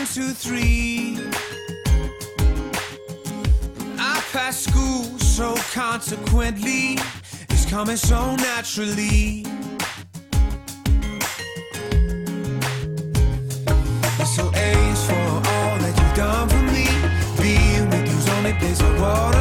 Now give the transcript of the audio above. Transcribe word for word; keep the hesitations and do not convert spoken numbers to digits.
one, two, three. I passed school, so consequently, it's coming so naturally. So A's for all that you've done for me. Being with you's only place I want